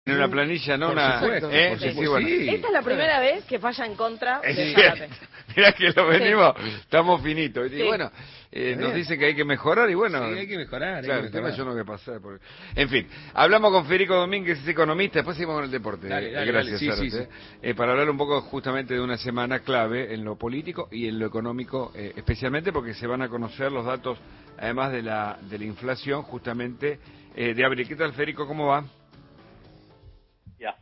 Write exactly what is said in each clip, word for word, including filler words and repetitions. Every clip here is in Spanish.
En una planilla, no por una... Supuesto, ¿eh? por Sí, supuesto. bueno. Sí. Esta es la primera vez que falla en contra Es de cierto. Zárate. Mirá que lo venimos, Sí. estamos finitos. Y Sí. bueno, eh, Está nos bien. dicen que hay que mejorar y bueno... Sí, hay que mejorar, hay Claro, que el tema mejorar. yo no voy a pasar por... En fin, hablamos con Federico Domínguez, es economista, después seguimos con el deporte. Dale, Eh, dale, Gracias, dale. Sí, Zárate. sí, sí. Eh, para hablar un poco justamente de una semana clave en lo político y en lo económico, eh, especialmente porque se van a conocer los datos, además de la, de la inflación, justamente, eh, de abril. ¿Qué tal, Federico? ¿Cómo va? Ya.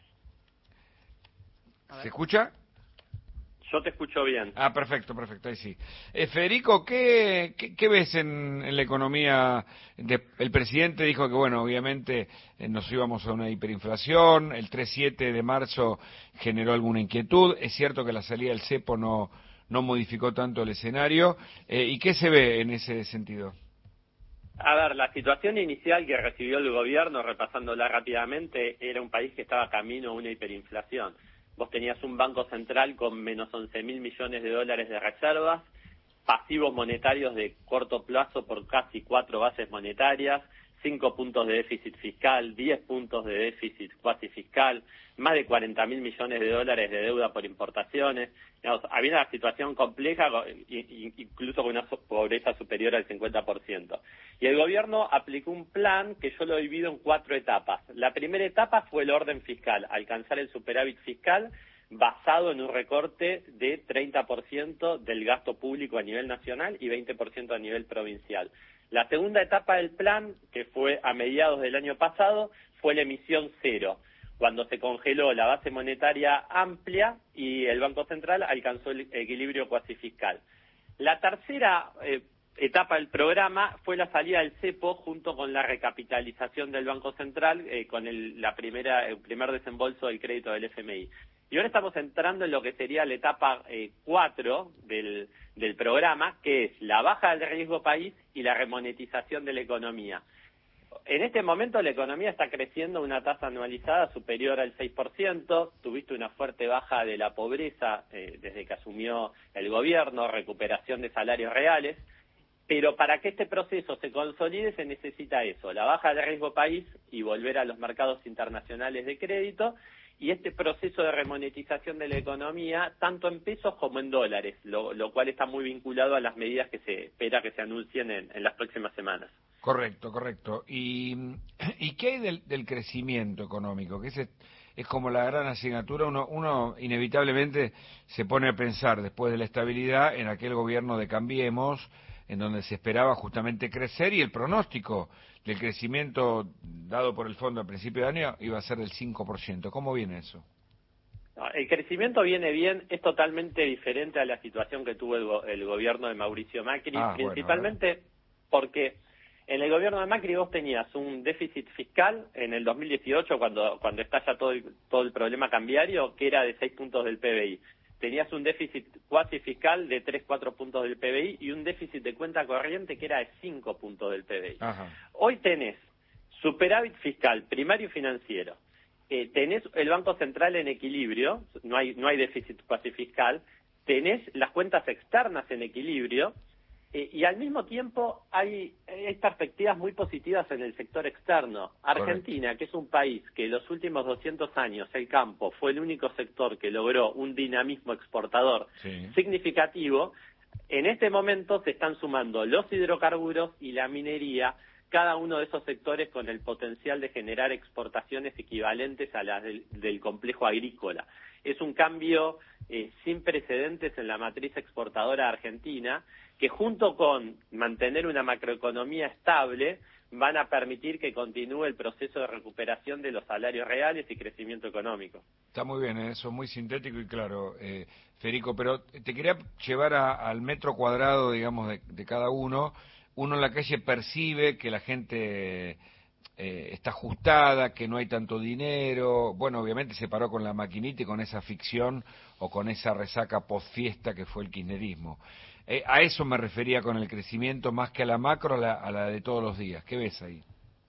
¿Se escucha? Yo te escucho bien. Ah, perfecto, perfecto, ahí sí. Eh, Federico, ¿qué, qué, qué ves en, en la economía? De, el presidente dijo que, bueno, obviamente eh, nos íbamos a una hiperinflación, el tres siete de marzo generó alguna inquietud, es cierto que la salida del cepo no, no modificó tanto el escenario, eh, ¿y qué se ve en ese sentido? A ver, la situación inicial que recibió el gobierno, repasándola rápidamente, era un país que estaba camino a una hiperinflación. Vos tenías un banco central con menos once mil millones de dólares de reservas, pasivos monetarios de corto plazo por casi cuatro bases monetarias, cinco puntos de déficit fiscal, diez puntos de déficit cuasi fiscal, más de cuarenta mil millones de dólares de deuda por importaciones. Digamos, había una situación compleja, incluso con una pobreza superior al cincuenta por ciento. Y el gobierno aplicó un plan que yo lo he dividido en cuatro etapas. La primera etapa fue el orden fiscal, alcanzar el superávit fiscal basado en un recorte de treinta por ciento del gasto público a nivel nacional y veinte por ciento a nivel provincial. La segunda etapa del plan, que fue a mediados del año pasado, fue la emisión cero, cuando se congeló la base monetaria amplia y el Banco Central alcanzó el equilibrio cuasi fiscal. La tercera eh, etapa del programa fue la salida del cepo junto con la recapitalización del Banco Central eh, con el, la primera, el primer desembolso del crédito del F M I. Y ahora estamos entrando en lo que sería la etapa cuatro eh, del, del programa, que es la baja del riesgo país y la remonetización de la economía. En este momento la economía está creciendo a una tasa anualizada superior al seis por ciento, tuviste una fuerte baja de la pobreza eh, desde que asumió el gobierno, recuperación de salarios reales, pero para que este proceso se consolide se necesita eso, la baja del riesgo país y volver a los mercados internacionales de crédito, y este proceso de remonetización de la economía, tanto en pesos como en dólares, lo, lo cual está muy vinculado a las medidas que se espera que se anuncien en, en las próximas semanas. Correcto, correcto. ¿Y, y qué hay del, del crecimiento económico? Que ese es como la gran asignatura. Uno, uno inevitablemente se pone a pensar, después de la estabilidad, en aquel gobierno de Cambiemos, en donde se esperaba justamente crecer, y el pronóstico del crecimiento dado por el fondo a principio de año iba a ser del cinco por ciento. ¿Cómo viene eso? El crecimiento viene bien, es totalmente diferente a la situación que tuvo el, go el gobierno de Mauricio Macri, ah, principalmente bueno, porque en el gobierno de Macri vos tenías un déficit fiscal en el dos mil dieciocho, cuando cuando estalla todo el, todo el problema cambiario, que era de seis puntos del P B I. Tenías un déficit cuasi fiscal de tres, cuatro puntos del P B I y un déficit de cuenta corriente que era de cinco puntos del P B I. Ajá. Hoy tenés superávit fiscal primario y financiero, eh, tenés el Banco Central en equilibrio, no hay no hay déficit cuasi fiscal, tenés las cuentas externas en equilibrio, eh, y al mismo tiempo hay, hay perspectivas muy positivas en el sector externo. Argentina, correcto, que es un país que en los últimos doscientos años el campo fue el único sector que logró un dinamismo exportador sí. significativo, en este momento se están sumando los hidrocarburos y la minería, cada uno de esos sectores con el potencial de generar exportaciones equivalentes a las del, del complejo agrícola. Es un cambio eh, sin precedentes en la matriz exportadora argentina, que junto con mantener una macroeconomía estable, van a permitir que continúe el proceso de recuperación de los salarios reales y crecimiento económico. Está muy bien, ¿eh? Eso es muy sintético y claro, eh, Federico, pero te quería llevar a, al metro cuadrado, digamos, de, de cada uno. Uno en la calle percibe que la gente eh, está ajustada, que no hay tanto dinero. Bueno, obviamente se paró con la maquinita y con esa ficción o con esa resaca post-fiesta que fue el kirchnerismo. Eh, a eso me refería con el crecimiento, más que a la macro, a la, a la de todos los días. ¿Qué ves ahí?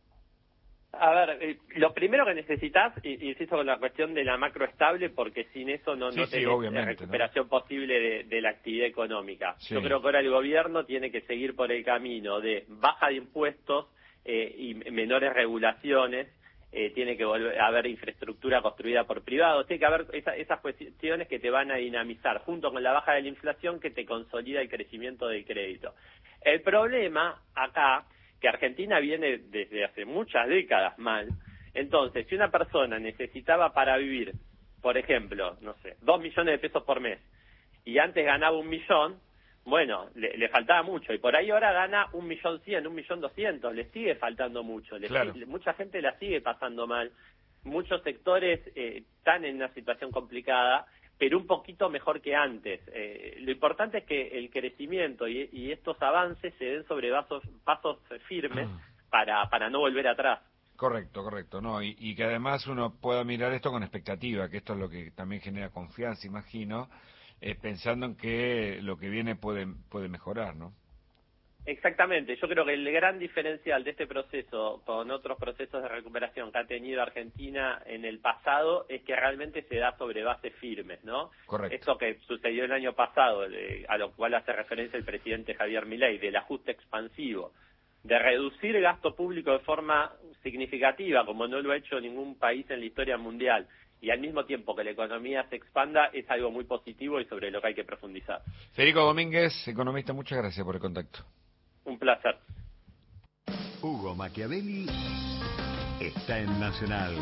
A ver, eh, lo primero que necesitas, y insisto con la cuestión de la macro estable, porque sin eso no, sí, no sí, tenés recuperación, ¿no?, posible de, de la actividad económica. Sí. Yo creo que ahora el gobierno tiene que seguir por el camino de baja de impuestos eh, y menores regulaciones, eh, tiene que volver a haber infraestructura construida por privados, tiene que haber esa, esas cuestiones que te van a dinamizar, junto con la baja de la inflación que te consolida el crecimiento del crédito. El problema acá, que Argentina viene desde hace muchas décadas mal, entonces, si una persona necesitaba para vivir, por ejemplo, no sé, dos millones de pesos por mes, y antes ganaba un millón, bueno, le, le faltaba mucho, y por ahí ahora gana un millón cien, un millón doscientos, le sigue faltando mucho, le claro. sigue, mucha gente la sigue pasando mal, muchos sectores eh, están en una situación complicada, pero un poquito mejor que antes. Eh, lo importante es que el crecimiento y, y estos avances se den sobre pasos, pasos firmes para, para no volver atrás. Correcto, correcto, no, y, y que además uno pueda mirar esto con expectativa, que esto es lo que también genera confianza, imagino, eh, pensando en que lo que viene puede puede mejorar, ¿no? Exactamente, yo creo que el gran diferencial de este proceso con otros procesos de recuperación que ha tenido Argentina en el pasado es que realmente se da sobre bases firmes, ¿no? Correcto. Esto que sucedió el año pasado, de, a lo cual hace referencia el presidente Javier Milei, del ajuste expansivo, de reducir el gasto público de forma significativa, como no lo ha hecho ningún país en la historia mundial, y al mismo tiempo que la economía se expanda, es algo muy positivo y sobre lo que hay que profundizar. Federico Domínguez, economista, muchas gracias por el contacto. Un placer. Hugo Machiavelli está en Nacional.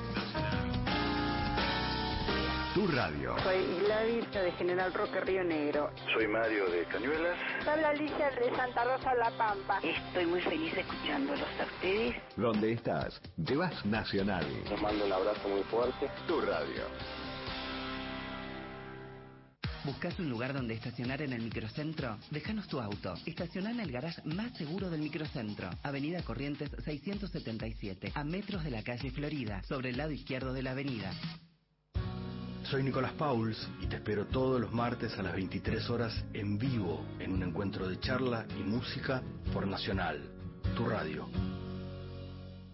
Tu radio. Soy Gladys de General Roque, Río Negro. Soy Mario de Cañuelas. Habla Alicia de Santa Rosa, La Pampa. Estoy muy feliz escuchándolos a ustedes. ¿Dónde estás? Llevas Nacional. Les mando un abrazo muy fuerte. Tu radio. ¿Buscas un lugar donde estacionar en el microcentro? Déjanos tu auto. Estaciona en el garage más seguro del microcentro. Avenida Corrientes seiscientos setenta y siete, a metros de la calle Florida, sobre el lado izquierdo de la avenida. Soy Nicolás Pauls y te espero todos los martes a las veintitrés horas en vivo en un encuentro de charla y música por Nacional, tu radio.